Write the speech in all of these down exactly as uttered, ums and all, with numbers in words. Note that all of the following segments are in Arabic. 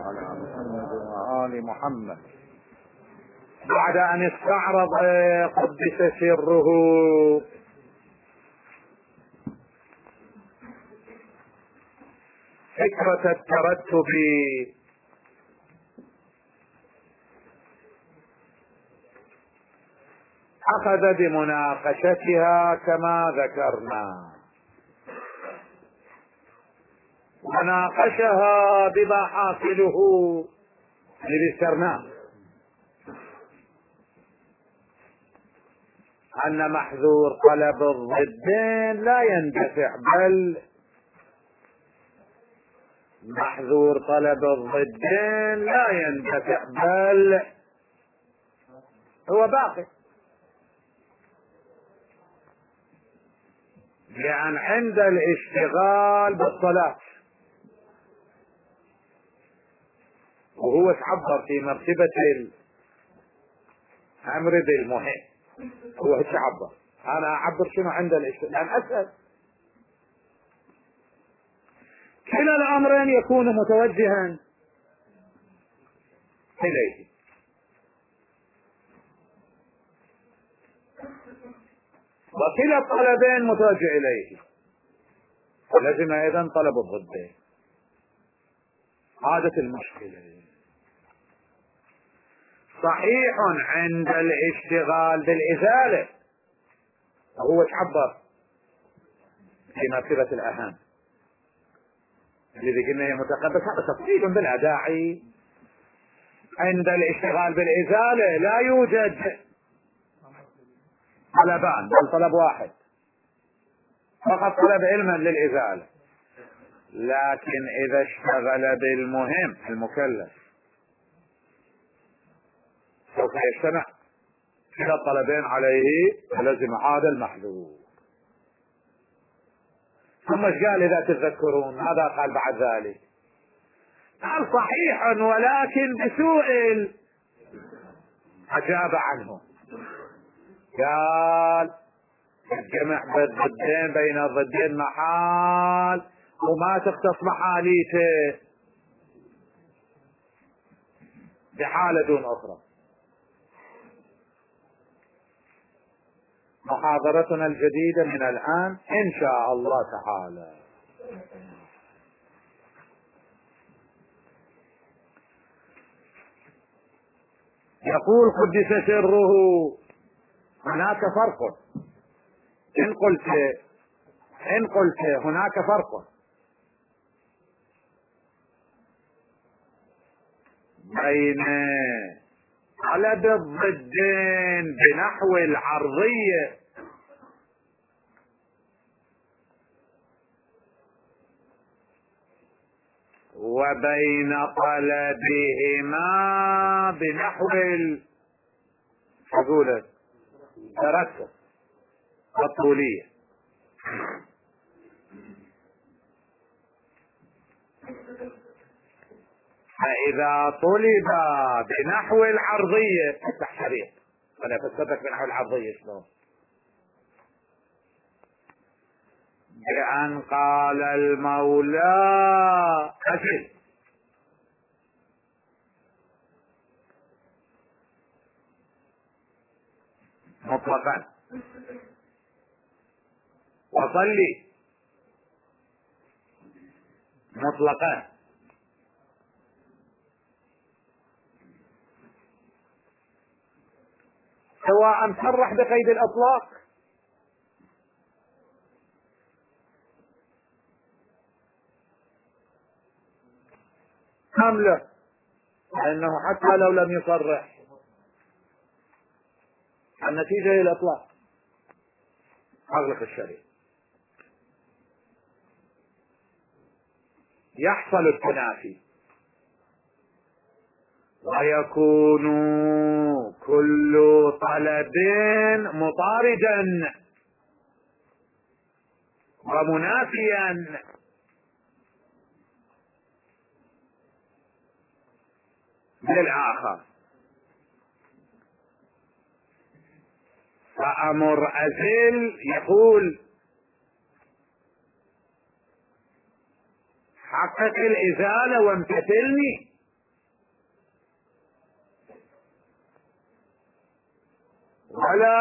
على محمد وآل محمد. بعد أن استعرض قدس سره فكرة الترتب أخذ بمناقشتها كما ذكرنا، وناقشها بما حاصله اللي ذكرناه، أن محذور طلب الضدين لا يندفع، بل محذور طلب الضدين لا يندفع بل هو باقي، لأن عند الاشتغال بالصلاة، وهو تعبر في مرتبة الأمر بالمهم، هو تعبر، أنا أعبر شنو عند الاشتغال، لأن أسأل كلا الأمرين يكون متوجها إليه، وكلا الطلبين متوجه إليه، لازم أيضا طلب الضدين. عادة المشكلة صحيح عند الاشتغال بالإزالة، هو تعبر في مرتبة الأهم الذي قلنا هي متقبل، هذا تفصيل بلا داعي. عند الاشتغال بالإزالة لا يوجد طلبان بل طلب واحد فقط، طلب علما للإزالة. لكن إذا اشتغل بالمهم المكلف سوف يجتمع كلا الطلبين عليه، فلازم عاد المحذور. ثم ايش قال إذا تتذكرون؟ ماذا قال بعد ذلك؟ قال صحيح ولكن بسؤال، أجاب عنه، قال الجمع بالضدين بين الضدين محال وما تختص محاليته بحالة دون أخرى. محاضرتنا الجديدة من الآن إن شاء الله تعالى. يقول قدس سره: هناك فرق، إن قلت إن قلت هناك فرق بين طلب الضدين بنحو العرضية وبين طلبهما بنحو الحقولة الترتب والطولية. فإذا طلب بنحو العرضية التحرير، أنا فسرتك بنحو العرضية شلون؟ بأن قال المولى أجل مطلقا وصلي مطلقا، سواء صرح بقيد الإطلاق أم لا، لأنه حتى لو لم يصرح النتيجة هي الإطلاق، أغلق الشريعة، يحصل التنافي ويكون كل طلب مطاردا ومنافيا للآخر. فأمر أزل يقول حقق الإزالة وامتثلني، ولا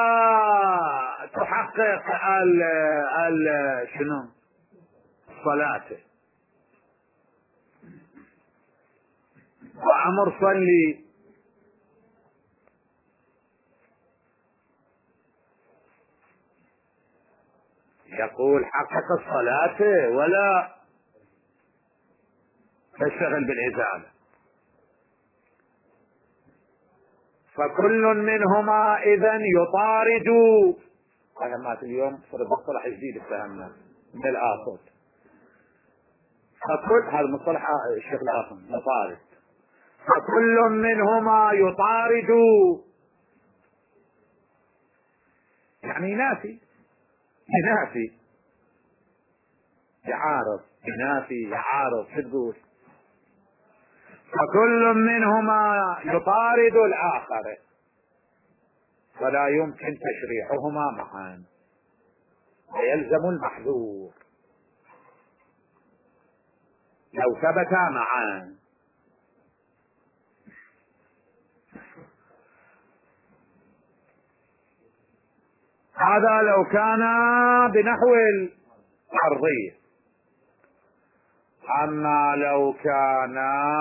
تحقق ال ال شنو صلاته. وأمر صلي يقول حقق الصلاة ولا تشتغل بالإزالة. فكل منهما إذن يطارد. هذا ما في اليوم صار مصطلح جديد فهمنا من الآخر. فكل هذا مصطلح الشيخ الآخر يطارد. فكل منهما يطارد يعني ينافي ينافي يعارض ينافي يعارض شو تقول؟ فكل منهما يطارد الآخر فلا يمكن تشريعهما معا ويلزم المحذور لو ثبتا معا. هذا لو كان بنحو الأرضية. أما لو كان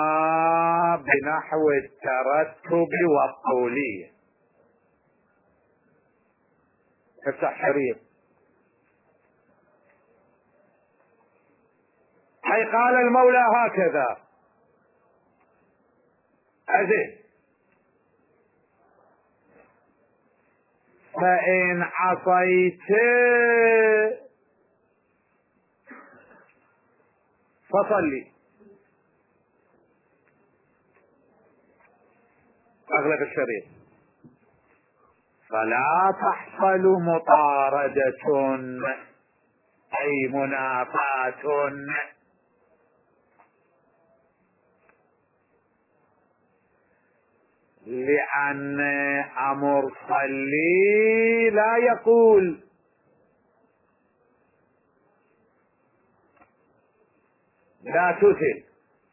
بنحو الترتب والطولية افتح شريط. أي قال المولى هكذا أزل فإن عصيت فصلي. أغلق الشريط. فلا تحصل مطاردة أي منافاة لأن أمر صلي لا يقول لا تزل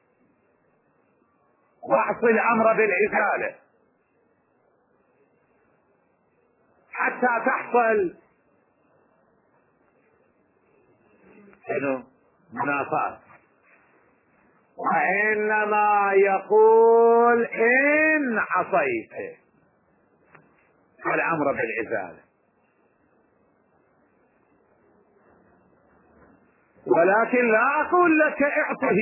واعص الأمر بالإزالة حتى تحصل شنو منافاة. وإنما يقول إن عصيت الأمر بالإزالة. ولكن لا أقول لك اعطه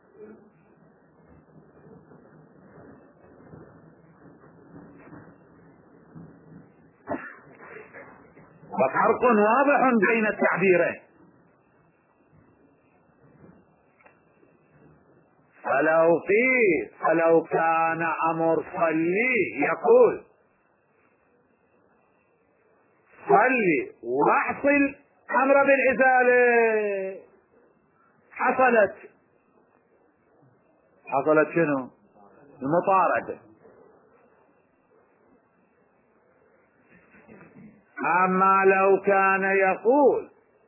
وفرق واضح بين التعبيرين. فلو في فلو كان أمر صلي يقول صلي واحصل أمر بالإزالة حصلت حصلت شنو المطاردة. أما لو كان يقول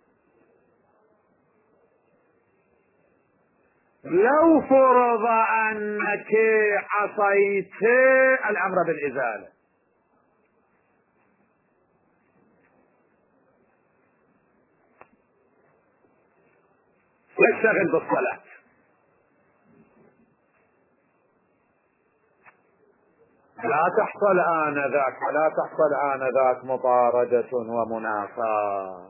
لو فرض أنك عصيت الأمر بالإزالة واشتغل بالصلاة لا تحصل آنذاك لا تحصل آنذاك مطاردة ومنافاة.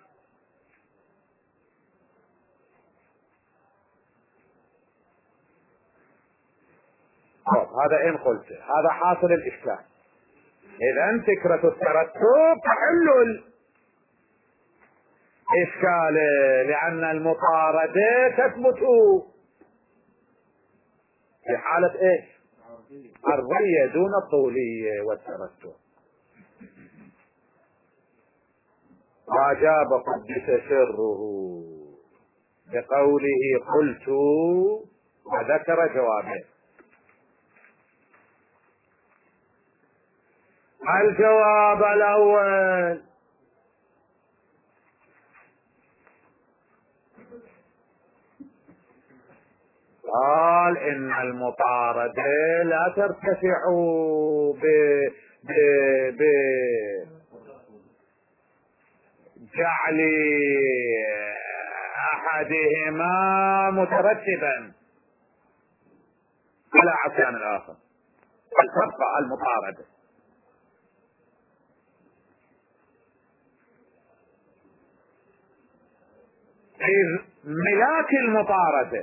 هذا إن قلت هذا حاصل الإشكال. إذن فكرة الترتب تحل الإشكال لأن المطاردة تثبت في حالة إيش أرضية دون الطولية والترتب. وأجاب قدس سره بقوله قلت وذكر جوابه. الجواب الأول قال إن المطاردة لا ترتفع بجعل احدهما مترتبا على عصيان الاخر، تبقى المطاردة. إذ ملاك المطاردة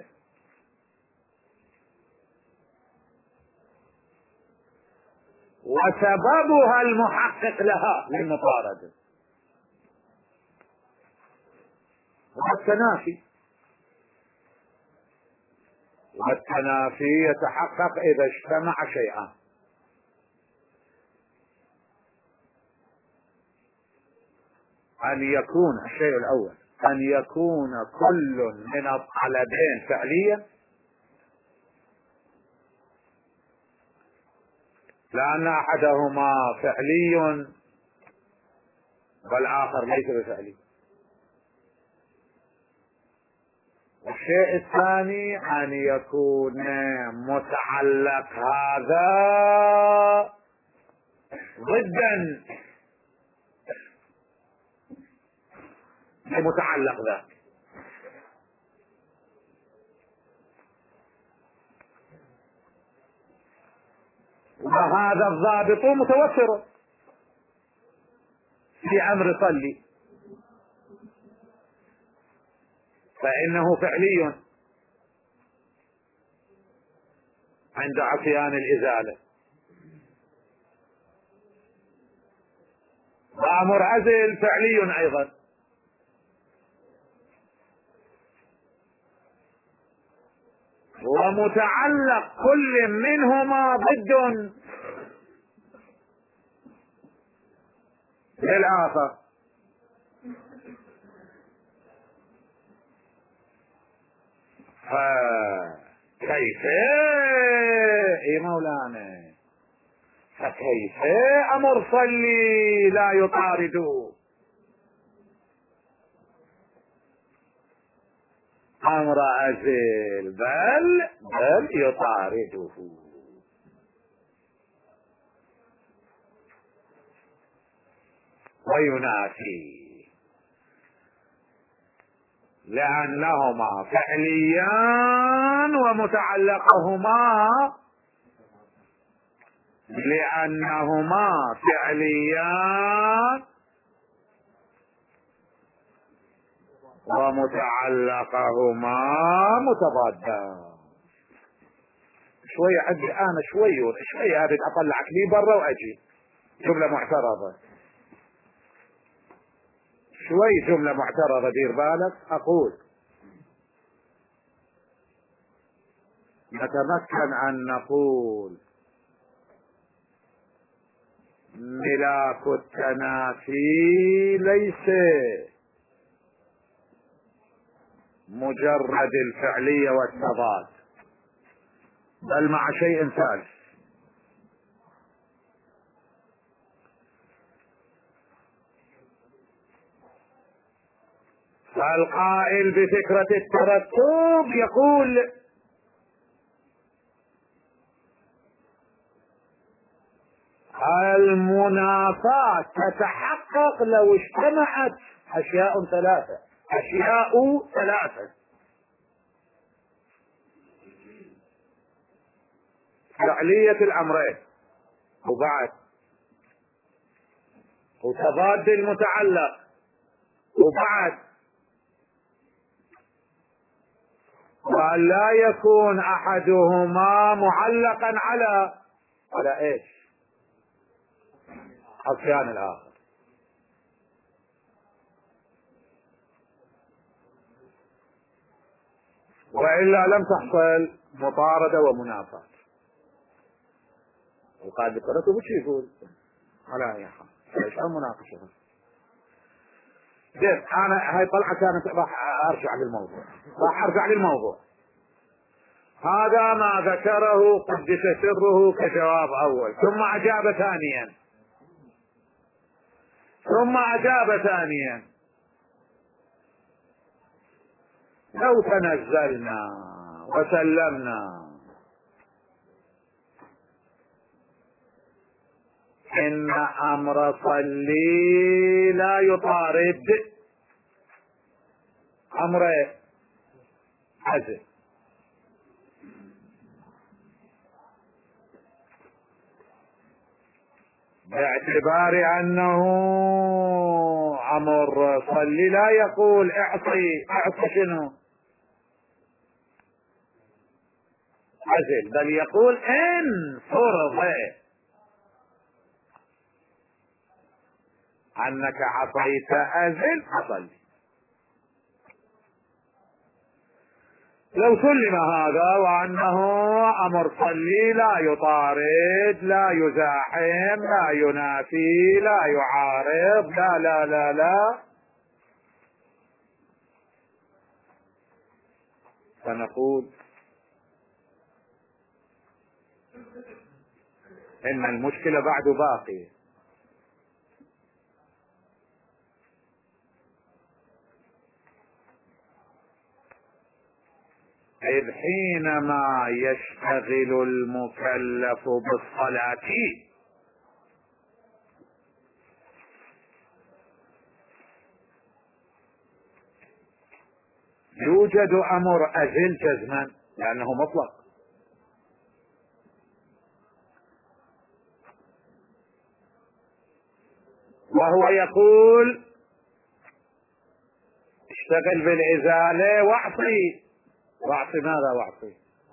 وسببها المحقق لها للمطاردة والتنافي، والتنافي يتحقق إذا اجتمع شيئان. أن يكون الشيء الأول أن يكون كل من الطلبين فعليا، لأن أحدهما فعلي والآخر ليس بفعلي. الشيء الثاني أن يكون متعلق هذا ضدا لمتعلق ذاك، وهذا الضابط متوفر في أمر صلي، فإنه فعلي عند عصيان الإزالة، وأمر عزل فعلي أيضا، ومتعلق كل منهما ضد للآخر. فكيف اي مولانا فكيف امر صلي لا يطارد امر عزل، بل بل يطارده وينافي، لأنهما فعليان ومتعلقهما لأنهما فعليان ومتعلقهما متضادان. شوية عندي أنا شوية شوية أريد أطلعك لي برا وأجي جملة معترضة، شوي جملة معترضة دير بالك. أقول نتمكن أن نقول ملاك التنافي ليس مجرد الفعلية والتضاد، بل مع شيء ثالث. فالقائل بفكرة الترتب يقول المنافاة تتحقق لو اجتمعت أشياء ثلاثة أشياء ثلاثة فعلية الأمرين، وبعد وتضاد المتعلق، وبعد وأن لا يكون أحدهما معلقا على على ايش؟ عصيان الآخر. وإلا لم تحصل مطاردة ومنافاة. وقال ذكرته وش يقول؟ على يا حال ايش المناقشة؟ زين انا هاي طلعة كانت راح ارجع للموضوع راح ارجع للموضوع هذا ما ذكره قدس سره كجواب اول، ثم اجاب ثانيا ثم اجاب ثانيا لو تنزلنا وسلمنا إن أمر صلي لا يطارد أمر عزل، باعتبار أنه أمر صلي لا يقول اعطي اعطي شنو عزل، بل يقول إن فرض أنك عصيت أزل فصلي. لو سلم هذا وأنه أمر صلي لا يطارد لا يزاحم لا ينافي لا يعارض لا لا لا لا فنقول إن المشكلة بعد باقية. إذ حينما يشتغل المكلف بالصلاة يوجد أمر أزل جزما لأنه مطلق، وهو يقول اشتغل بالإزالة واعطي واعطي ماذا واعطي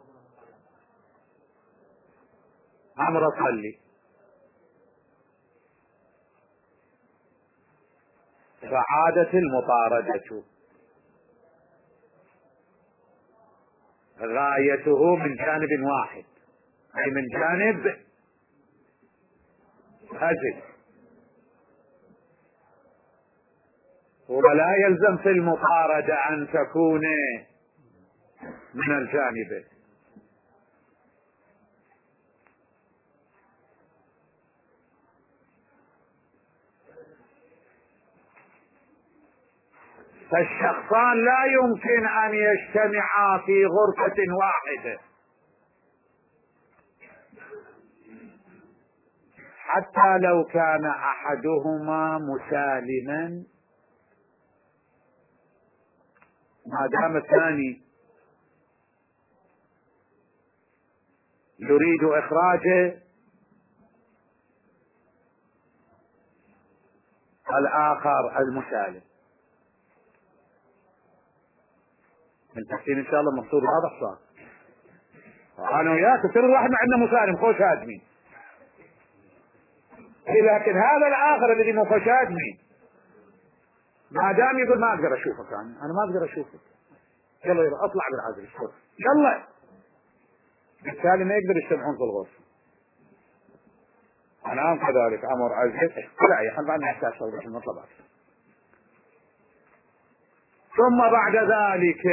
أمر صلي، فعادت المطاردة غايته من جانب واحد، أي من جانب أزل، ولا يلزم في المطاردة أن تكون من الجانب. فالشخصان لا يمكن أن يجتمعا في غرفة واحدة حتى لو كان أحدهما مسالما، ما دام الثاني يريد إخراج الآخر المسالم. من تحسين إن شاء الله مقصود واضح صار. أنا وياك تصير واحد عندنا مسالم خوش هادمين، لكن هذا الآخر الذي مو خوش هادمين ما دام يقول ما أقدر أشوفك، يعني أنا ما أقدر أشوفك، يلا يلا أطلع بالعزل يلا، بالتالي ما يقدر يجتمعون في الغرفة. الآن كذلك أمر عزل لا يحب أن يحتاج صوبة المطلبات. ثم بعد ذلك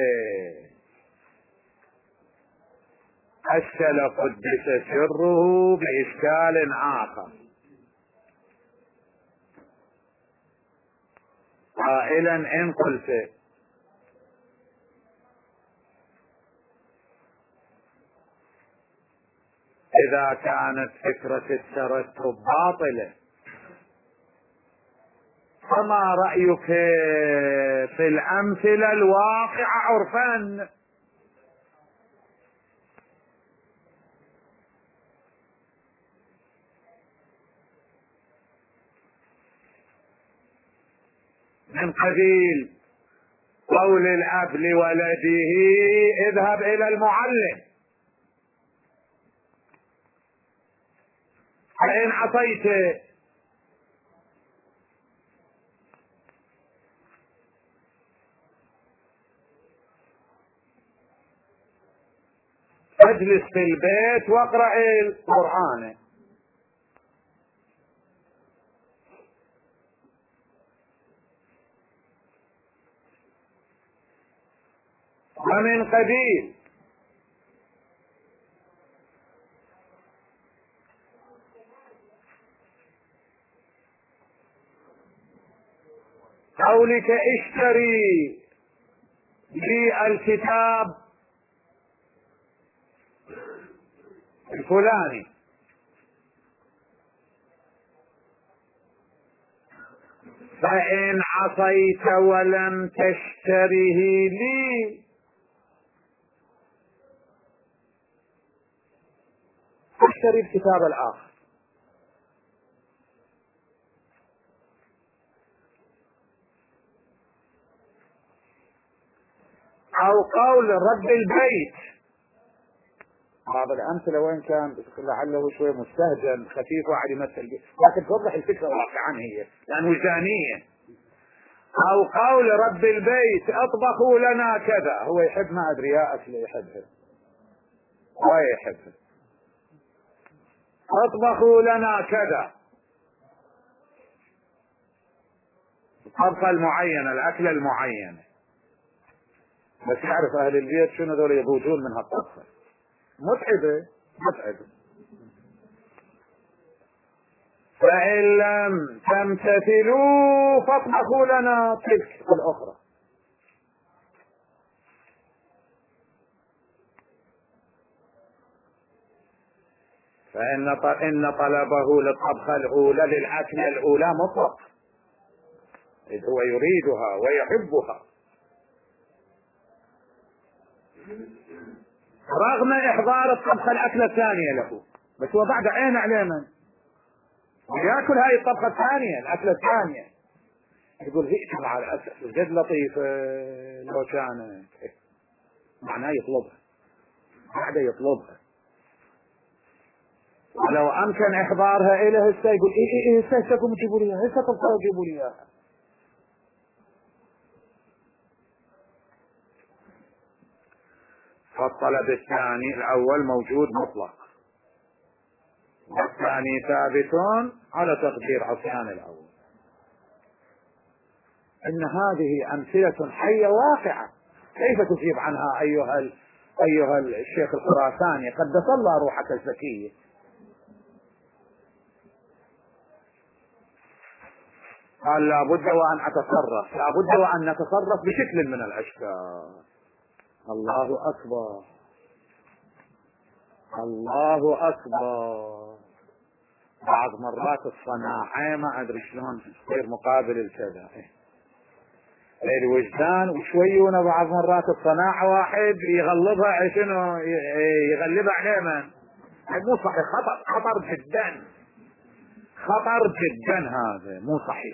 أشكل قدس سره بإشكال آخر قائلا إن قلت إذا كانت فكرة الترتب باطلة فما رأيك في الأمثلة الواقعة عرفا؟ من قبيل قول الأب لولده اذهب إلى المعلم فإن عصيت اجلس في البيت واقرأ القرآن. ومن قبيل قولك اشتري لي الكتاب الفلاني فإن عصيت ولم تشتره لي اشتري الكتاب الآخر. أو قول رب البيت. بعض الأمثلة وين كان لعله شوي مستهجن خفيف واحد يمثل به، لكن توضح الفكرة واقعا هي لأن وجدانية. أو قول رب البيت اطبخوا لنا كذا، هو يحب ما أدري يا أكل يحبها هو يحبها، اطبخوا لنا كذا، الطبخة المعينة الأكلة المعينة، بس يعرف أهل البيت شنو ذول يضوجون من هالطبخة، متعبة متعبة. فإن لم تمتثلوا فاطبخوا لنا تلك الأخرى. فإن إن طلبه للطبخة الأولى للأكلة الأولى مطلق، إذ هو يريدها ويحبها رغم إحضار الطبخة الأكلة الثانية له، بس هو بعد عين عليه من يأكل هاي الطبخة الثانية الأكلة الثانية، يقول هيك مع الأسف جد لطيفة لو كانت، معناه يطلبها بعد يطلبها، ولو أمكن إحضارها إليه هسه يقول إيه إيه هسه هسه قوموا جيبوا لي إياها، هسه تبقوا جيبوا لي إياها. فالطلب الثاني الأول موجود مطلق، والثاني ثابت على تقدير عصيان الأول. إن هذه أمثلة حية واقعة، كيف تجيب عنها أيها ال... أيها الشيخ الخراساني قدس الله روحك الزكية؟ قال لابد وأن أتصرف، لابد وأن نتصرف بشكل من الأشكال. الله أكبر الله أكبر. بعض مرات الصناعة ما أدري شلون تصير مقابل الكذا الوجدان وشويونه، بعض مرات الصناعة واحد يغلبها شنو يغلبها عليه من مو صحيح، خطر خطر جدا خطر جدا، هذا مو صحيح.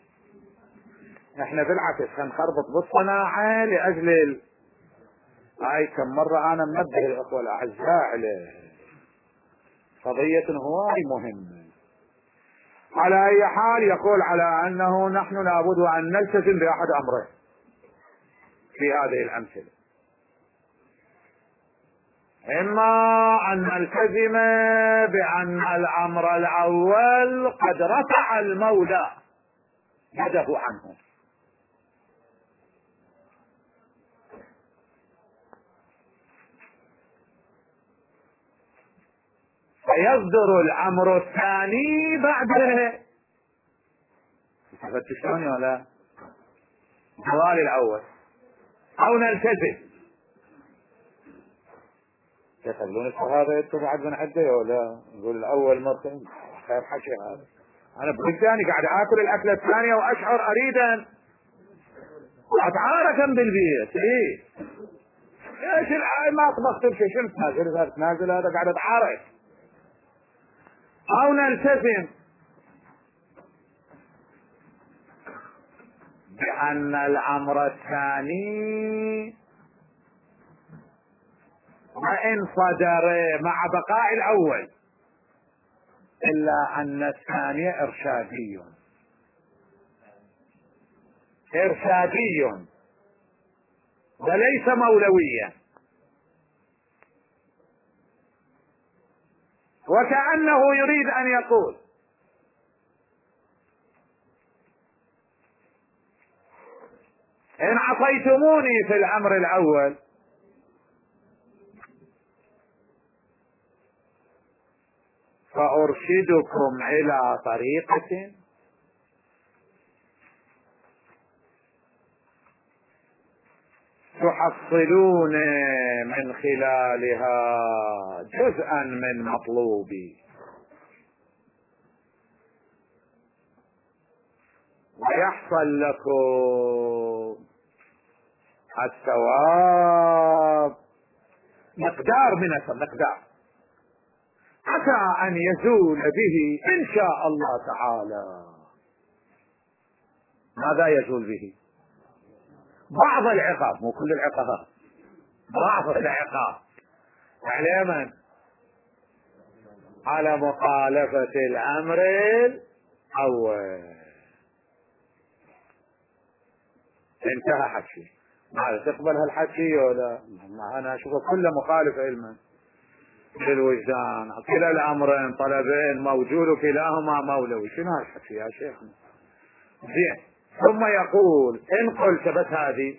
احنا بالعكس هنخربط بالصناعة لأجل ال... هاي كم مرة انا منبه الاخوة الاعزاء على قضية هواي مهمة. على اي حال يقول على انه نحن لابد ان نلتزم باحد امرين في هذه الامثلة، اما ان نلتزم بان الامر الاول قد رفع المولى يده عنه، فيصدر الامر الثاني بعده. فتشتوني ولا السؤال الاول او نلتزم تخلون الشهاده انتم بعد من عده ولا نقول الاول مرتين خير حكي هذا. انا بلداني قاعد اكل الاكله الثانيه واشعر اريدا اتعاركا بالبيت. ايه ايش العاي ما طبخت بشيء شنو تنازل هذا تنازل هذا قاعد اتعارك. او نلتزم بان الامر الثاني وان صدر مع بقاء الاول الا ان الثاني ارشادي ارشادي وليس مولويا، وكأنه يريد ان يقول ان عصيتموني في الامر الاول فارشدكم الى طريقة تحصلون من خلالها جزءا من مطلوبي، ويحصل لكم الثواب مقدار من مقدار عسى أن يزول به إن شاء الله تعالى. ماذا يزول به؟ بعض العقاب، مو كل العقاب، بعض العقاب. على من؟ على مخالفة الأمر الأول. انتهى حكي. ماذا تقبل هالحكي ولا؟ أنا أشوفه كله مخالف علما للوجدان. كلا الأمرين طلبين موجود وكلاهما مولوي. شنو هالحكي يا شيخنا؟ زين. ثم يقول إن قلت بس هذه،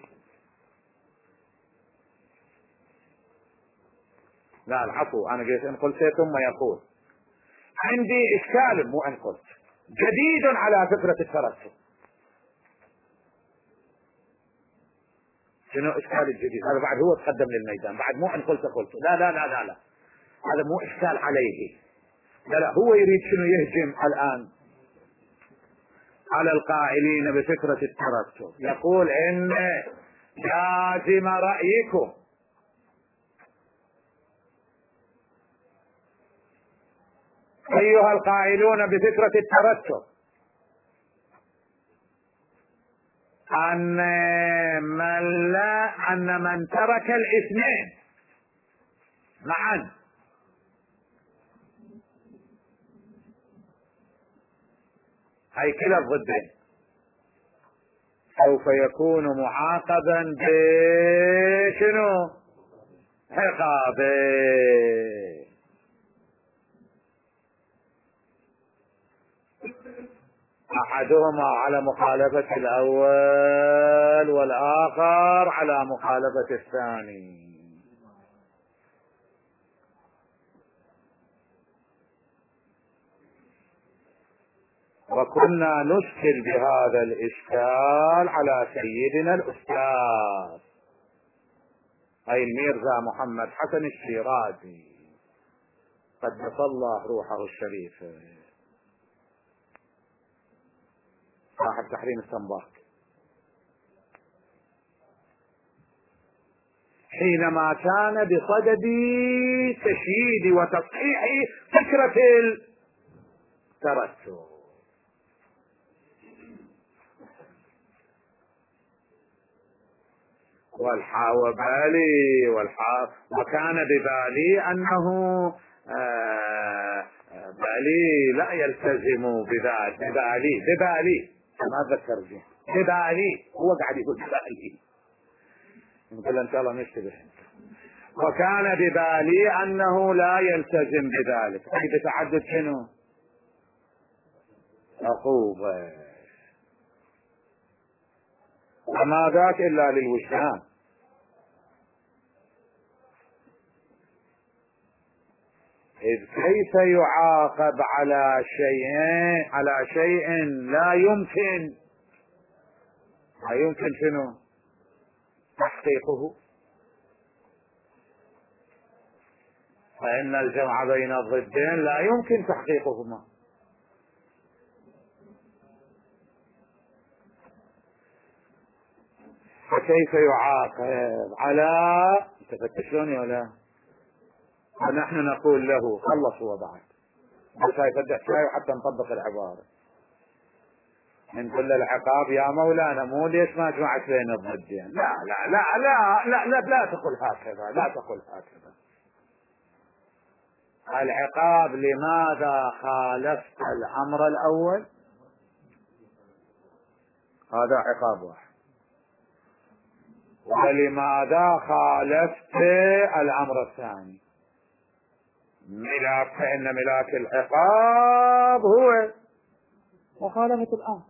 لا العفو أنا قلت إن قلت ثم يقول عندي إشكال، مو إن قلت، جديد على فكرة الترتب. شنو إشكال الجديد؟ هذا بعد هو تقدم للميدان، بعد مو إن قلت قلت، لا لا لا لا لا هذا مو إشكال عليه، لا لا هو يريد شنو يهجم الآن على القائلين بفكرة الترتب. يقول إن لازم رأيكم أيها القائلون بفكرة الترتب أن من لا أن من ترك الاثنين معا أي كلا الضدين سوف يكون معاقبا بشنو؟ عقابه. أحدهما على مخالفة الأول والآخر على مخالفة الثاني. وكنا نشكل بهذا الإشكال على سيدنا الأستاذ أي الميرزا محمد حسن الشيرازي قدس الله روحه الشريف صاحب تحريم السنباط، حينما كان بصدد تشييد وتصحيح فكرة الترتب. والحا وبالي والحا وكان ببالي أنه آه بالي لا يلتزم بذلك. ببالي ببالي ما ذكر فيه ببالي، هو قاعد يقول ببالي، نقول ان شاء الله نشتبه. وكان ببالي انه لا يلتزم بذلك، اي بتعدد شنو؟ عقوبة. وما ذاك الا للوجدان. إذ كيف يعاقب على شيء على شيء لا يمكن لا يمكن شنو تحقيقه؟ فإن الجمع بين الضدين لا يمكن تحقيقهما. فكيف يعاقب على تفتشوني ولا؟ ونحن نقول له خلص وضعك بس هاي فتح شوي حتى نطبق العبارة. نقول له العقاب يا مولانا مو ليش ما جمعت بين الضدين، لا لا لا لا لا لا لا تقل هكذا، لا تقل هكذا. العقاب لماذا خالفت الأمر الأول؟ هذا عقاب واحد. ولماذا خالفت الأمر الثاني؟ ملاك، فإن ملاك العقاب هو مخالفة الأمر،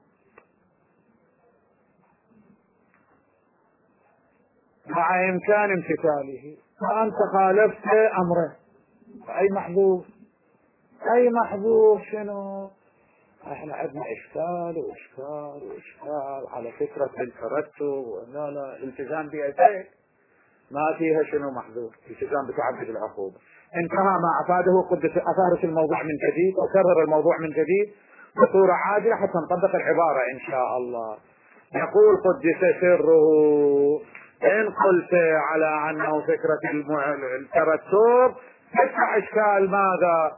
مع إمكان امتثاله، فأنت خالفت أمره. أي محذوف أي محذوف شنو؟ احنا عندنا إشكال وإشكال وإشكال على فكرة الترتب، لا لا التزام بأداء ما فيها شنو محذوف، التزام بتعدد العقوبة. انتهى ما أفاده قدس أثارت الموضوع من جديد وكرر الموضوع من جديد بصورة عاجلة حتى نطبق العبارة إن شاء الله. يقول قدس سره: إن قلت على أنه فكرة الترتب تدفع إشكال ماذا؟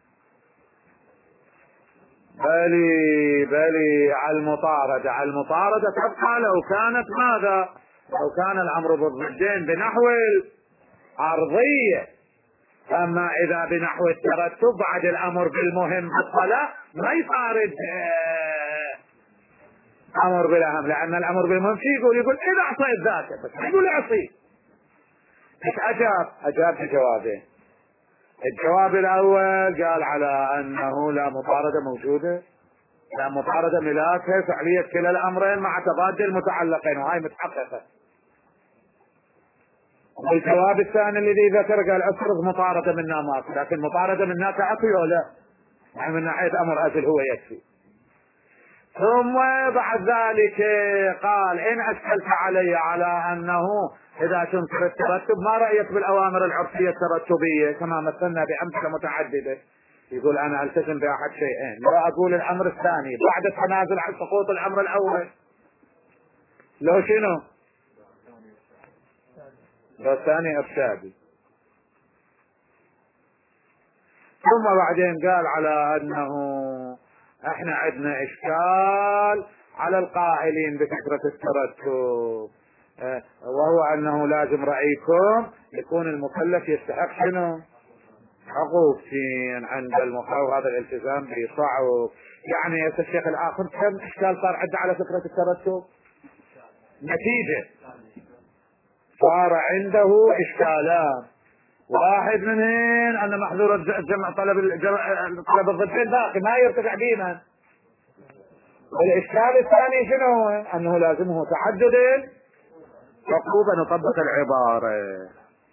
بلي بلي على المطاردة، على المطاردة تبقى لو كانت ماذا؟ لو كان الأمر بالضدين بنحو العرضية. أما إذا بنحو الترتب بعد الأمر بالمهم بالطلب ما يطارد أمر بالأهم، لأن الأمر بالمهم شي يقول؟ يقول إذا أعطيت ذاك، بس ما يقول أعطيه. إيش أجاب؟ أجاب بجوابين. الجواب الأول قال على أنه لا مطاردة موجودة، لا مطاردة ملاكها فعلية كلا الأمرين مع تضاد المتعلقين، وهاي متحققة. والجواب الثاني الذي ذكر قال افرض مطاردة منا ماكو، لكن مطاردة منا تعطي ولا يعني من ناحية أمر أجل هو يكفي. ثم بعد ذلك قال: إن أشكلت علي على أنه إذا تنكر الترتب ما رأيك بالأوامر العرفية الترتبية كما مثلنا بأمثلة متعددة؟ يقول: أنا ألتزم بأحد شيئين، لا أقول الأمر الثاني بعد التنازل عن سقوط الأمر الأول. لو شنو؟ لو الثاني إرشادي. ثم بعدين قال على أنه احنا عندنا اشكال على القائلين بفكرة الترتب، وهو انه لازم رأيكم يكون المكلف يستحق شنو؟ حقوقين عند المخاوف، هذا الالتزام بصعب. يعني يا الشيخ الاخر كم اشكال صار عندنا على فكرة الترتب؟ نتيجة صار عنده اشكالان، واحد منهن ان محظور الجمع طلب طلب الضدين باقي ما يرتفع ديما. والاشكال الثاني شنو؟ انه لازمه تعدد عقوبة. نطبق العبارة.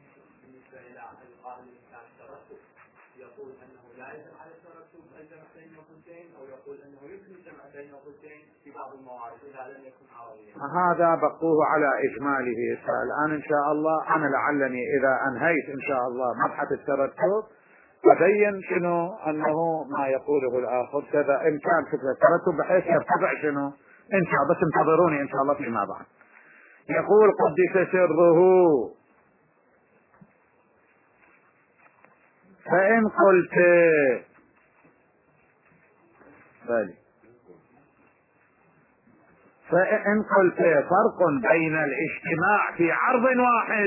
يقول انه لا يجب على الترتب الجمع بين نقطتين، او يقول انه يمكن الجمع بين نقطتين في بعض الموارد اذا لم يكن عرضيا. هذا بقوه على اجماله. الان ان شاء الله انا لعلني اذا انهيت ان شاء الله مبحث الترتب أبين شنو أنه ما يقوله الآخر كذا إن كان فكرة الترتب بحيث يرتفع شنو إن شاء الله. بس انتظروني إن شاء الله فيما بعد. يقول: قدس سره: فإن قلت بلي فإن قلت فرق بين الاجتماع في عرض واحد،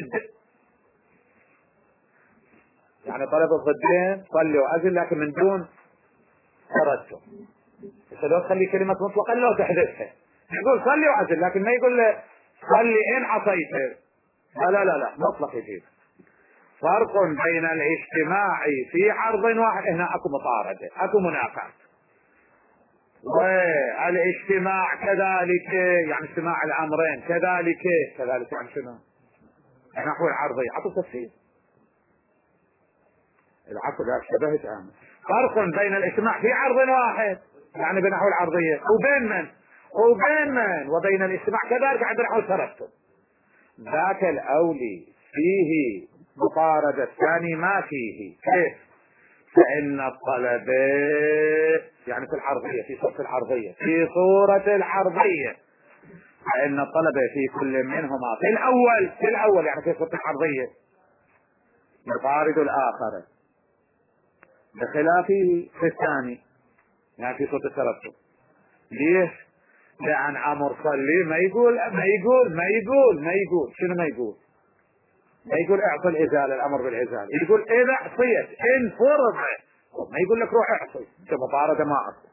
يعني طلب الضدين صلي وأزل لكن من دون ترتب. بس لو تخلي كلمة مطلقة لو تحذفها، يقول صلي وأزل لكن ما يقول له صلي إن عصيت. لا لا لا, لا. مطلق يجيب. فرق بين الاجتماع في عرض واحد، هنا اكو مطاردة اكو منافاة، والاجتماع كذلك يعني اجتماع الامرين كذلك كذلك يعني شنو؟ نحو العرضية. عطوا تفسير العفو لا شبهت امن. فرق بين الاجتماع في عرض واحد يعني بنحو العرضية وبين من وبين من وبين الاجتماع كذلك عند نحو الترتب. ذاك الاولي فيه مطاردة، الثاني ما فيه. كيف؟ فإن الطلب يعني في العرضية في صورة العرضية في صورة العرضية فإن الطلب في كل منهما في الأول في الأول يعني في صورة العرضية يطارد الآخر، بخلافه في الثاني يعني في صورة الترتب. ليش؟ لأن أمر صلي ما يقول ما يقول ما يقول ما يقول شنو ما يقول؟ ما يقول اعطي الازاله الامر بالازاله، يقول اذا اعطيت ان فرض، ما يقول لك روح اعطي كمطارده ما اعطي.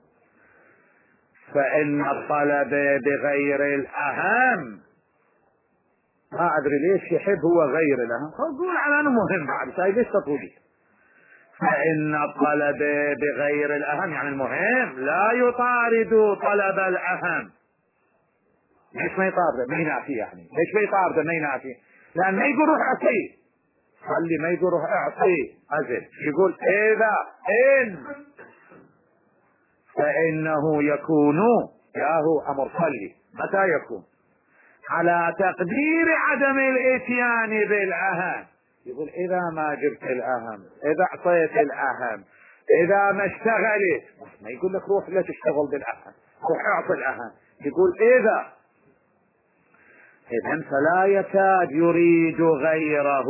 فان الطلب بغير الاهم، ما ادري ليش يحب هو غير الاهم، يقول على انه مهم بعد شايف ليش تطولي. فان الطلب بغير الاهم يعني المهم لا يطارد طلب الاهم. ليش ما يطارده؟ ما ينافي يعني ليش ما يطارده؟ ما ينافي لأن ما يقول روح اعطيه خلي، ما يقول روح اعطيه أزل، يقول إذا إن فإنه يكون ياهو أمر صلي متى يكون على تقدير عدم الاتيان بالأهم. يقول إذا ما جبت الأهم إذا أعطيت الأهم اذا ما اشتغلت ما يقول لك روح لا تشتغل بالاهم، روح اعطي الاهم، يقول اذا اذا فلا يكاد يريد غيره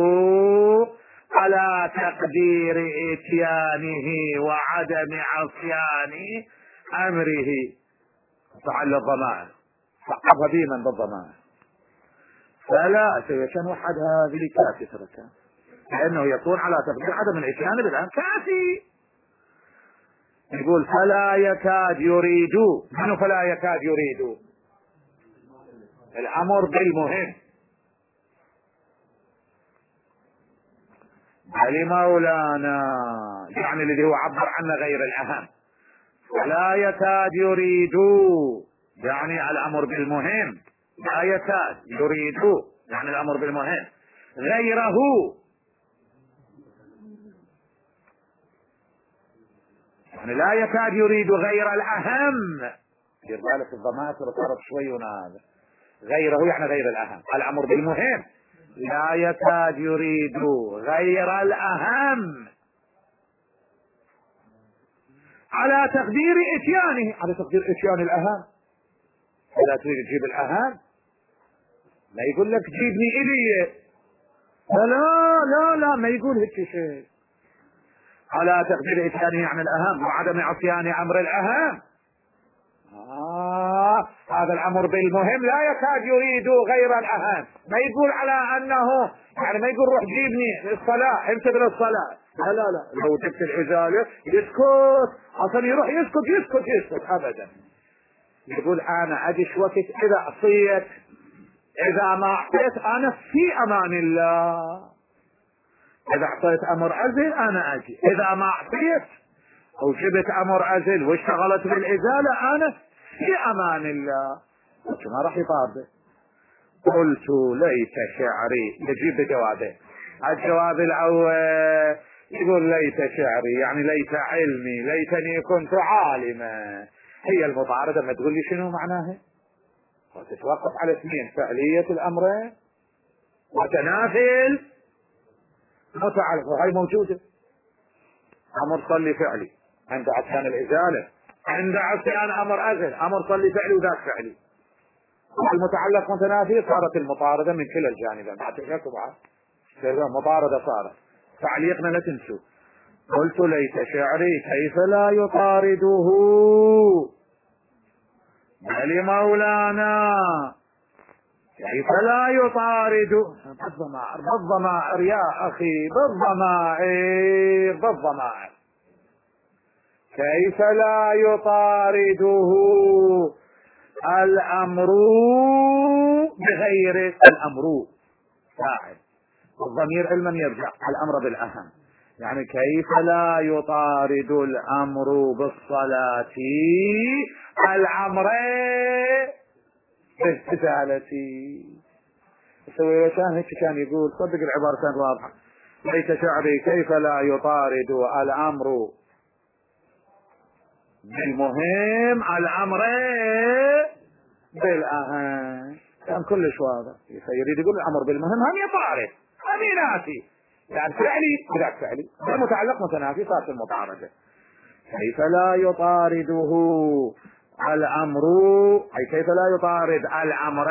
على تقدير اتيانه وعدم عصيان امره. فعل الضمائر صعبها ديما بالضمائر، فلا عشان وحد هذه كافي تركها، لانه يكون على تقدير عدم الاتيان بالان كافي. يقول فلا يكاد يريد، منو فلا يكاد يريد؟ الامر بالمهم. لمولانا يعني الذي هو عبر عنه غير الاهم. فلا يكاد يريد يعني الامر بالمهم، لا يكاد يريد يعني الامر بالمهم، غيره يعني لا يكاد يريد غير الاهم. دير بالك الضمائر صارت شوي هذا، غيره يعني غير الاهم، الامر بالمهم لا يكاد يريد غير الاهم على تقدير اتيانه، على تقدير اتيان الاهم. لا تريد تجيب الاهم لا يقول لك جيبني الي، لا لا لا ما يقول هيك شيء. على تقدير اتيانه عن الاهم وعدم عصيان امر الاهم. آه هذا الامر بالمهم لا يكاد يريد غير الاهم، ما يقول على انه يعني ما يقول روح جيبني الصلاة امسك للصلاة، لا لا لا، لو جبت العزالة يسكت اصلا يروح يسكت يسكت يسكت ابدا. يقول انا ادش وقت اذا اعطيت، اذا ما اعطيت انا في امان الله، اذا اعطيت امر عزل انا اجي، اذا ما اعطيت او جبت امر عزل واشتغلت بالازالة انا في امان الله. قلت ما راح يطارده. قلت ليت شعري، يجيب جوابه. الجواب الاول يقول ليت شعري يعني ليت علمي، ليتني كنت عالما. هي المطاردة ما تقول لي شنو معناها، وتتوقف على اثنين، فعلية الامر وتنافي متعلق، وهي موجودة. امر صلي فعلي عند عصيان الازالة، عند عصيان امر ازل، امر صلي فعلي وذاك فعلي. المتعلق متنافي، صارت المطاردة من كلا الجانبين، ما تشكوا بعض، مطاردة صارت. تعليقنا لا تنسوا. قلت ليت شعري كيف لا يطارده بل مولانا كيف لا يطارد بالضمائر، بالضمائر يا اخي، بالضمائر بالضمائر. كيف لا يطارده الامر بغير الامر فاعل، الضمير علما يرجع الامر بالاهم، يعني كيف لا يطارد الامر بالصلاة الامر بالازالة. يسوي وشان هيك كان يقول، صدق العبارة كانت واضحة. ليت شعري كيف لا يطارد الامر بالمهم الامر بالاهم، كان كلش واضح. يريد يقول الامر بالمهم هم يطارد هم ينافي، يعني فعلي بذاك فعلي المتعلق متنافي، صارت المطاردة. كيف لا يطارده الامر اي كيف لا يطارد الامر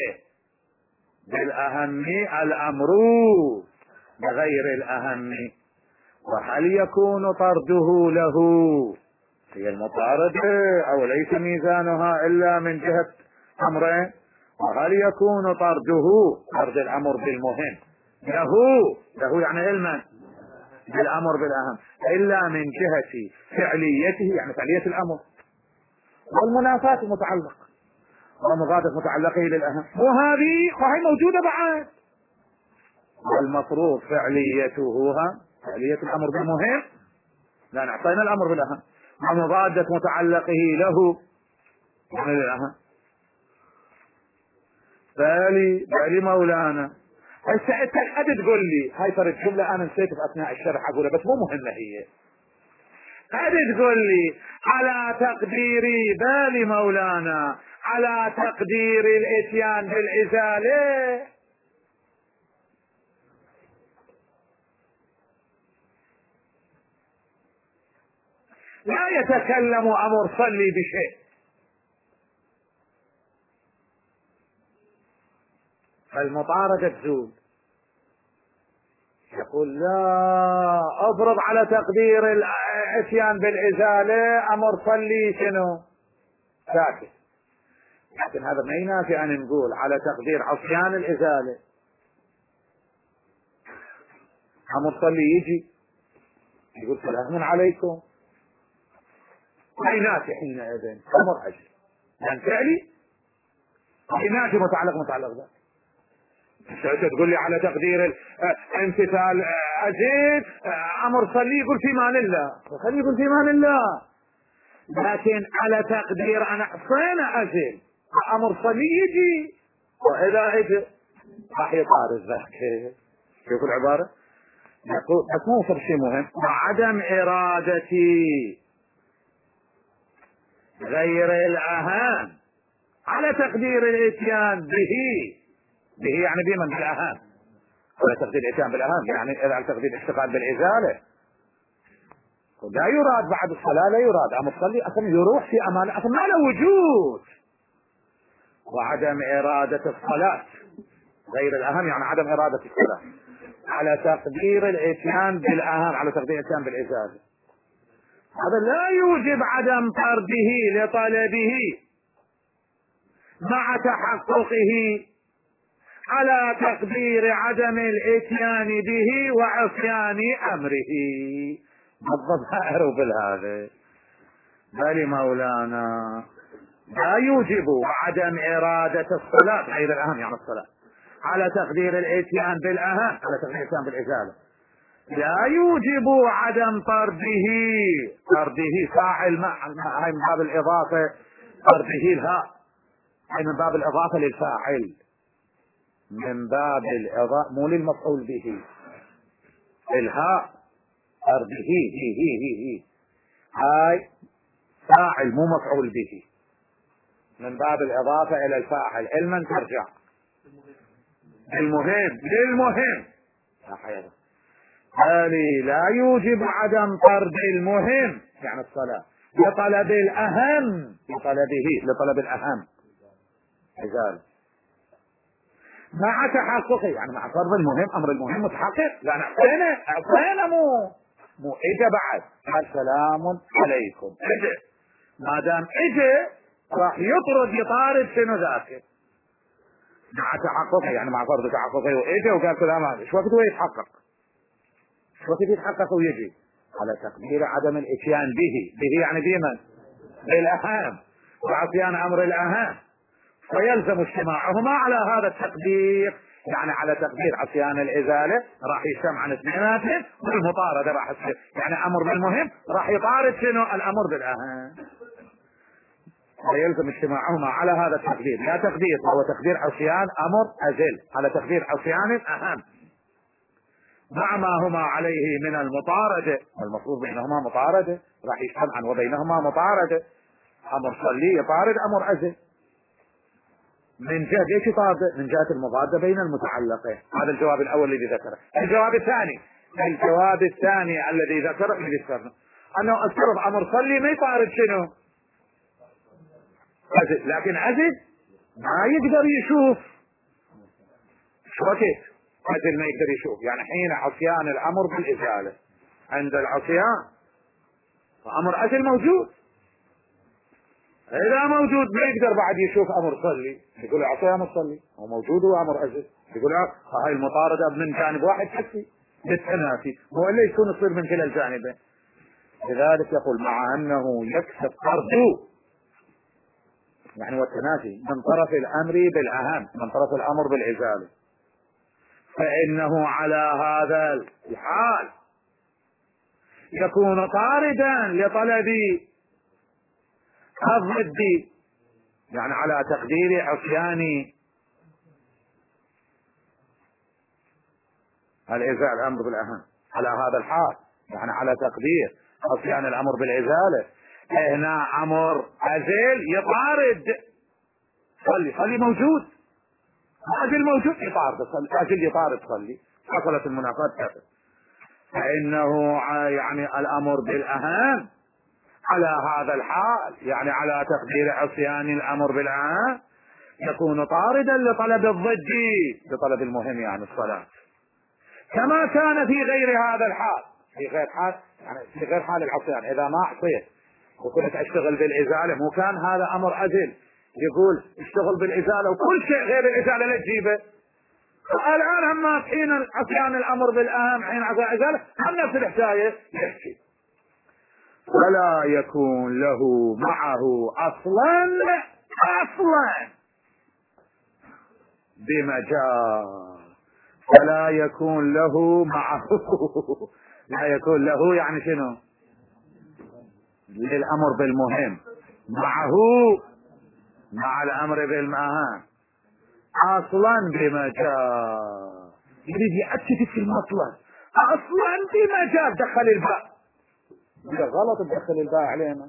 بالاهم الامر بغير الاهم. وهل يكون طرده له، هي المطاردة او ليس ميزانها الا من جهة امرين، وهل يكون طرده طرد الامر بالمهم له له يعني علما بالامر بالاهم الا من جهة فعليته، يعني فعلية الامر والمنافاة المتعلق ومضادة متعلقه للاهم، وهذه وهي موجودة بعد. والمفروض فعليته فعلية الامر بالمهم، لا نعطينا الامر بالاهم ومضادة متعلقه له يعني للاهم. بالي بالي مولانا. هسه انت قد تقول لي هاي ترى الجمله انا نسيت في اثناء الشرح اقولها بس مو مهمه هي. قد تقول لي على تقدير بالي مولانا على تقدير الاتيان بالازاله، لا يتكلم أمر صلي بشيء. فالمطاردة تزول. يقول لا اضرب على تقدير الاتيان بالازالة امر صلي شنو ساكت. لكن هذا ما ينافي ان نقول على تقدير عصيان الازالة امر صلي يجي يقول سلام عليكم، ما ينافي حينئذ امر اجل يعني فعلي ينافي متعلق متعلق ذا. تقول لي على تقدير امتثال ازيد امر صلي يقول في مان الله، خليه يقول في مان الله، لكن على تقدير انا حصينا ازيد امر صلي يجي، واذا اجى راح يطارد ذاك. شوفوا العباره يقول بس مو صار شيء مهم، وعدم ارادتي غير الاهم على تقدير الاتيان به به يعني بمن بالاهم، على تقدير الاتيان بالاهم يعني على تقدير الاشتغال بالازاله. لا يراد بعد الصلاه، لا يراد امر صلي اصلا يروح في امان اصلا ما له وجود. وعدم اراده الصلاه غير الاهم يعني عدم اراده الصلاه على تقدير الاتيان بالاهم على تقدير الاتيان بالازاله، هذا لا يوجب عدم طرده لطلبه مع تحققه على تقدير عدم الاتيان به وعصيان امره. الظاهر بالهذا بل مولانا لا يوجب عدم ارادة الصلاة غير الاهم يعني الصلاة على تقدير الاتيان بالاهم على تقدير الاتيان بالازالة، لا يوجب عدم طرده طرده فاعل هاي من باب الاضافة، طرده الهاء هاي من باب الاضافة للفاعل، من باب الاضافة مو للمفعول به، الهاء طرده هي هي هي هي هاي فاعل مو مفعول به، من باب الاضافة الى الفاعل المن ترجع المهم للمهم هذه لا يوجب عدم طرد المهم يعني الصلاة لطلب الأهم لطلبه لطلب الأهم إزالة مع تحققه يعني مع فرض المهم أمر المهم متحقق لأن أعطينا أعطينا مو مو إجا بعد قال سلام عليكم إجا ما دام إجا راح يطرد يطارد شنو ذاك مع تحققه يعني مع فرض تحققه وإجا وقال سلام عليكم شو وقت هو يتحقق شو وقت يتحقق ويجي على تقدير عدم الاتيان به به يعني بمن بالأهم وعصيان أمر الأهم فيلزم اجتماعهما على هذا التقدير يعني على تقدير عصيان الإزالة راح يجتمع اثنيناتهم والمطاردة راح تصير يعني أمر بالمهم راح يطارد شنو الأمر بالأهم فيلزم اجتماعهما على هذا التقدير لا تقدير هو تقدير عصيان أمر أزل على تقدير عصيان أهم مع ما هما عليه من المطاردة المفروض بينهما مطاردة راح يجتمع وبينهما مطاردة أمر صلي يطارد أمر أزل من جهة ليش يطارد من جهة المضادة بين المتعلقين. هذا الجواب الأول الذي ذكره. الجواب الثاني الجواب الثاني الذي ذكره الذي ذكرنا أنه أفترض أمر صلي ما يطارد شنو أزل لكن أزل ما يقدر يشوف شو كيف أجل ما يقدر يشوف يعني حين عصيان الأمر بالإزالة عند العصيان فأمر أجل موجود إذا موجود ما يقدر بعد يشوف أمر صلي يقول عصيان الصلي هو موجود وأمر أجل يقول هاي المطاردة من جانب واحد تكفي بالتنافي هو اللي يكون يصير من كلا الجانبين. لذلك يقول مع أنه يكسب طرده يعني والتنافي من طرف الأمر بالأهم من طرف الأمر بالإزالة فإنه على هذا الحال يكون طاردا لطلب الضد يعني على تقدير عصيان الإزالة الأمر بالأهم على هذا الحال يعني على تقدير عصيان الأمر بالإزالة هنا أمر أزل يطارد صلي صلي موجود أجل موجود يطارد صلي أجل يطارد صلي حصلت المنافاة فإنه يعني الأمر بالأهم على هذا الحال يعني على تقدير عصيان الأمر بالأهم يكون طاردا لطلب الضد لطلب المهم يعني الصلاة، كما كان في غير هذا الحال. في غير حال يعني في غير حال العصيان إذا ما عصيت وكنت أشتغل بالإزالة، مو كان هذا أمر أزل يقول اشتغل بالإزالة وكل شيء غير الإزالة لا تجيبه. الآن هم حين عصيان الأمر بالأهم حين عصيان الإزالة هم نفس الحكاية يحكي. ولا يكون له معه أصلا أصلا بمجال، فلا يكون له معه لا يكون له يعني شنو؟ للأمر بالمهم معه مع الأمر بالمهم أصلا بمجال، يريد يأكد في المطلب أصلا بمجال. دخل الباء غلط، تدخل الباء علينا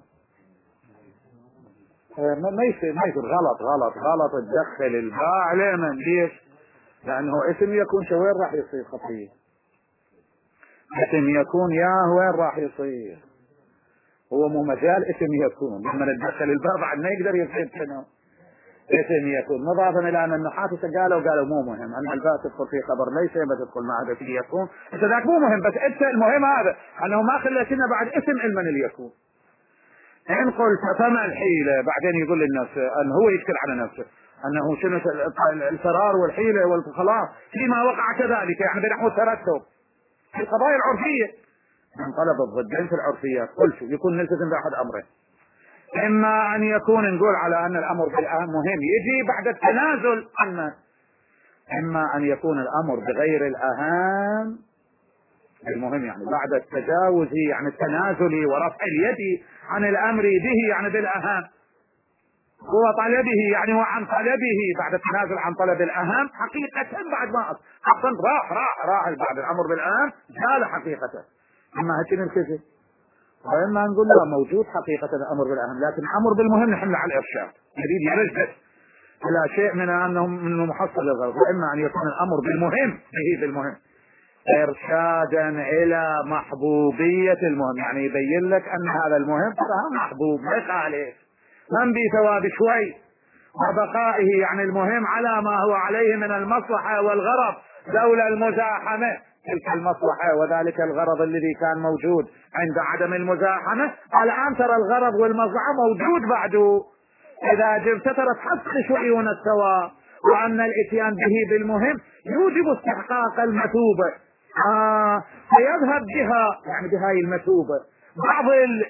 ما يصير ما يصير غلط غلط غلط تدخل الباء علينا. ليش؟ لأنه اسم يكون شو وين راح يصير خطية؟ اسم يكون يا وين راح يصير؟ هو مو مجال اسم يكون لما ندخل الباء بعد ما يقدر يصير شنو؟ اسم يكون مضافا الى ان النحاة قالوا قالوا مو مهم ان الباء تدخل في خبر ليس بتدخل مع هذا في يكون، انت ذاك مو مهم، بس انت المهم هذا انه ما خليتنا بعد اسم علما اليكون. ان قلت فما الحيلة بعدين يقول للناس انه هو يشكل على نفسه انه شنو الفرار والحيلة والخلاص فيما وقع كذلك يعني بنحو الترتب في القضايا العرفية من طلب الضدين في العرفيات. قلت يكون نلتزم باحد امرين، اما ان يكون نقول على ان الامر بالاهم مهم يجي بعد التنازل عنه، اما ان يكون الامر بغير الاهم المهم يعني بعد التجاوز يعني التنازل ورفع اليد عن الامر به يعني بالاهم وطلبه يعني وعن طلبه بعد التنازل عن طلب الاهم حقيقة بعد ما اصلا راح راح راح بعد الامر بالاهم زال حقيقة. اما هيك نلتزم واما نقول لا موجود حقيقة الامر بالاهم لكن الامر بالمهم نحمله على الارشاد، يريد يرشد الى شيء من انه منه محصل للغرض. واما ان يكون الامر بالمهم به بالمهم ارشادا الى محبوبية المهم يعني يبين لك ان هذا المهم ترى محبوب ما يخالف من بثواب شوي وبقائه يعني المهم على ما هو عليه من المصلحة والغرض لولا المزاحمة تلك المصلحة وذلك الغرض الذي كان موجود عند عدم المزاحمة الآن ترى الغرض والمصلحة موجود بعده. إذا جبت ترى تحقق عيون الثواب وأن الاتيان به بالمهم يوجب استحقاق المثوبة آه فيذهب بها يعني بهاي المثوبة بعض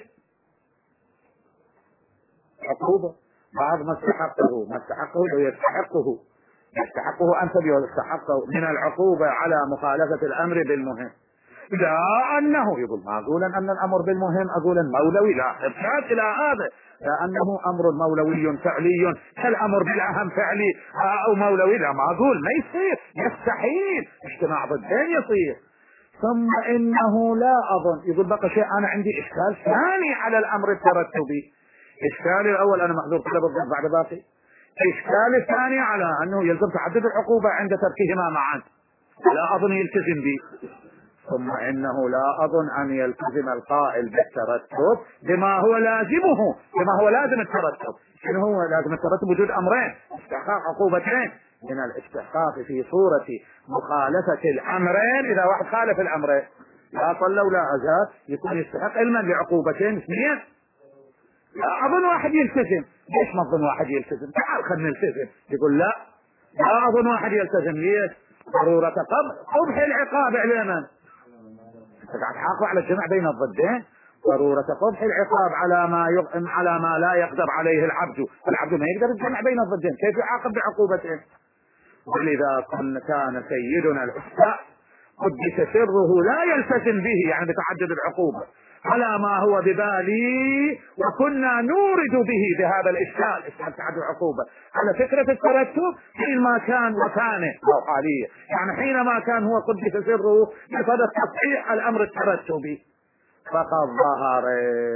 العقوبة بعض ما استحقه ما استحقه ويستحقه يستحقه أنت ويستحقه من العقوبة على مخالفة الأمر بالمهم. لا أنه يقول ما أقول أن الأمر بالمهم أقول مولوي لا ارشاد إلى هذا لأنه أمر مولوي فعلي كالأمر بالأهم فعلي أو مولوي لا ما أقول ما يصير يستحيل اجتماع ضدين يصير. ثم إنه لا أظن يقول بقى شيء أنا عندي إشكال ثاني على الأمر الترتبي. إشكالي الأول أنا محذور طلب الضد بعد باقي. إشكالي الثاني على أنه يلزم تعدد العقوبة عند تركهما معا لا أظن يلتزم به. ثم إنه لا أظن أن يلتزم القائل بالترتب بما هو لازمه بما هو لازم الترتب. شنو هو لازم الترتب؟ وجود أمرين استحقاق عقوبتين من الاستحقاق في صورة مخالفة الأمرين. إذا واحد خالف الأمرين لا صلى ولا أزاد يكون يستحق علما لعقوبتين اثنين. لا أظن واحد يلتزم. ليش ما أظن واحد يلتزم؟ تعال خلنا نلتزم. يقول لا لا أظن واحد يلتزم. ليش؟ ضرورة قبح العقاب علما قاعد حاقوا على الجمع بين الضدين. ضرورة قبح العقاب على ما يق... على ما لا يقدر عليه العبد. العبد ما يقدر الجمع بين الضدين كيف يعاقب بعقوبتين؟ ولذا كان سيدنا الأستاذ قدس سره لا يلتزم به يعني بتعدد العقوبة على ما هو ببالي وكنا نورد به بهذا الإشكال إشكال تعدد العقوبة على فكرة الترتب حينما كان وكانه أو حاليا يعني حينما كان هو قدس سره بصدد تصحيح الأمر الترتبي فقد ظهر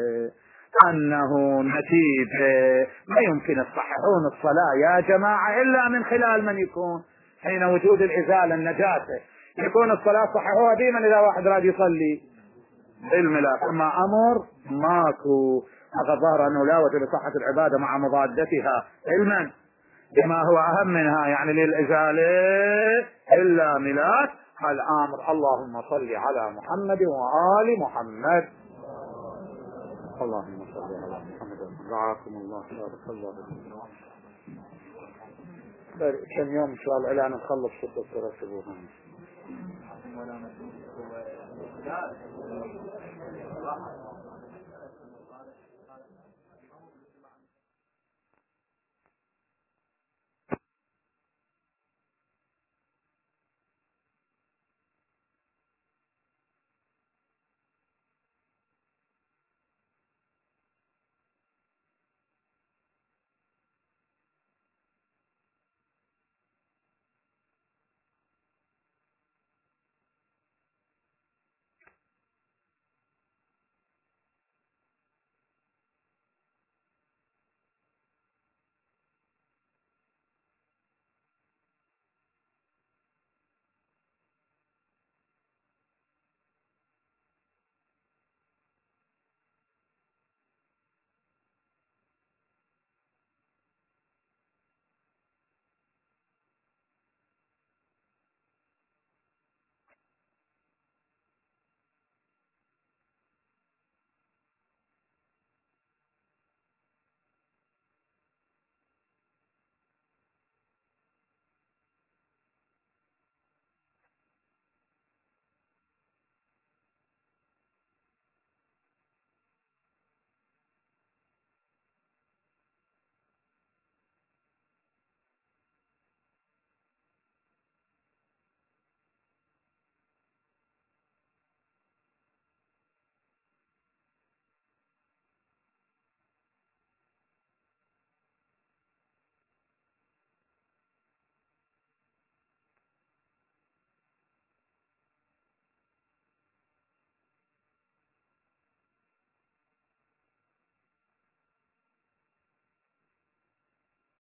أنه نتيجة ما يمكن يصححون الصلاة يا جماعة إلا من خلال من يكون حين وجود الإزالة النجاسة يكون الصلاة صححوها ديما إذا واحد راد يصلي بالملاك. أما أمر ماكو فقد ظهر أنه لا وجه لصحة العبادة مع مضادتها علما بما هو أهم منها يعني للإزالة إلا ملاك الأمر. اللهم صل على محمد وآل محمد. اللهم صل على محمد. رعاكم الله. بارك الله فيكم. كم يوم إن شاء الله إلى أن نخلص ستة ترتبوها.